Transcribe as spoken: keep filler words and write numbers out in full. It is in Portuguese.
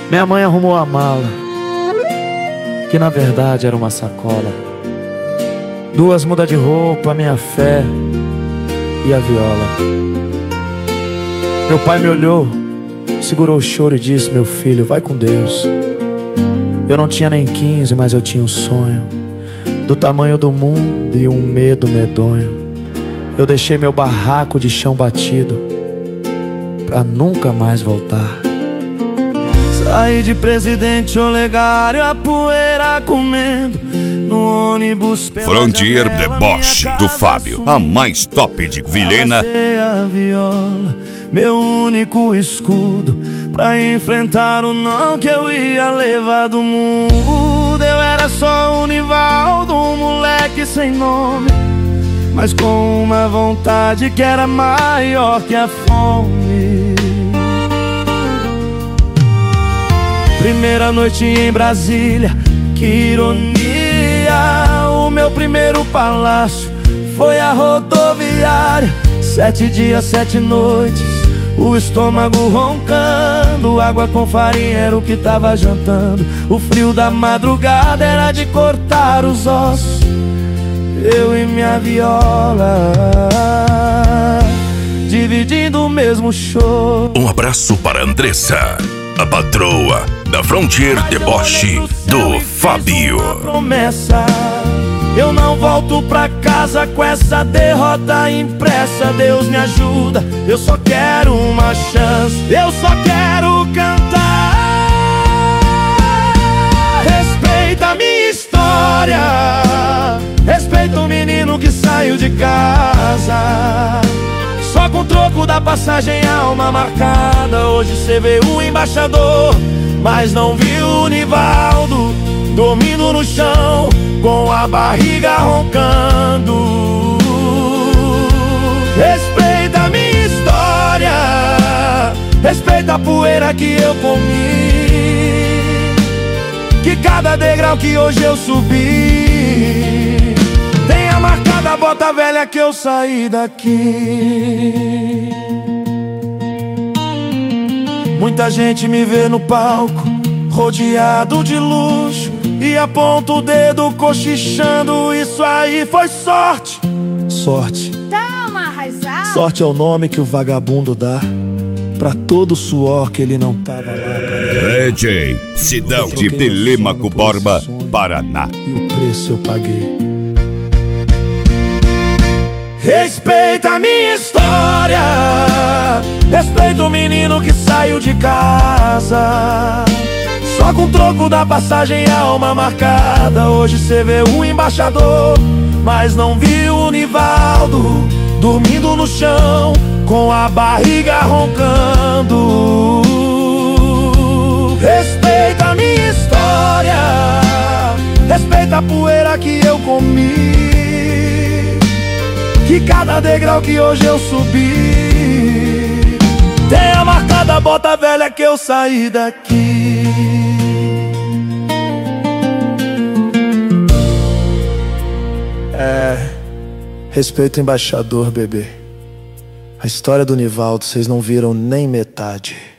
Minha mãe arrumou a mala, que na verdade era uma sacola. Duas mudas de roupa, minha fé e a viola. Meu pai me olhou, segurou o choro e disse: meu filho, vai com Deus. Eu não tinha nem quinze, mas eu tinha um sonho do tamanho do mundo e um medo medonho. Eu deixei meu barraco de chão batido pra nunca mais voltar. Saí de Presidente Olegário, a poeira comendo no ônibus pela Frontier janela, Deboche minha do casa Fábio, a mais top de Vilhena. a viola, meu único escudo pra enfrentar o não que eu ia levar do mundo. Eu era só o Nivaldo, um moleque sem nome, mas com uma vontade que era maior que a fome. Primeira noite em Brasília, que ironia. O meu primeiro palácio foi a rodoviária. Sete dias, sete noites, o estômago roncando. Água com farinha era o que tava jantando. O frio da madrugada era de cortar os ossos. Eu e minha viola, dividindo o mesmo show. Um abraço para Andressa, a patroa da Frontier Deboche do Fábio. Promessa, eu não volto pra casa com essa derrota impressa. Deus me ajuda, eu só quero uma chance, eu só quero cantar. Respeita a minha história, respeita o menino que saiu de casa. Só com o troco da passagem, alma marcada. Hoje cê vê o embaixador, mas não viu o Nivaldo dormindo no chão, com a barriga roncando. Respeita a minha história, respeita a poeira que eu comi, que cada degrau que hoje eu subi tem a marca da bota velha que eu saí daqui. Muita gente me vê no palco, rodeado de luxo, e aponta o dedo cochichando. Isso aí foi sorte. Sorte. Toma, Raizal. Sorte é o nome que o vagabundo dá pra todo o suor que ele não tava lá pra... D J Sidão de Telêmaco Borba, Paraná. E o preço eu paguei. Respeita a minha história, respeita o menino que saiu de casa. Só com o troco da passagem, alma marcada. Hoje cê vê o embaixador, mas não viu o Nivaldo dormindo no chão, com a barriga roncando. Respeita a minha história, respeita a poeira que eu comi, que cada degrau que hoje eu subi tem a marca da bota velha que eu saí daqui. É, respeita o embaixador, bebê. A história do Nivaldo vocês não viram nem metade.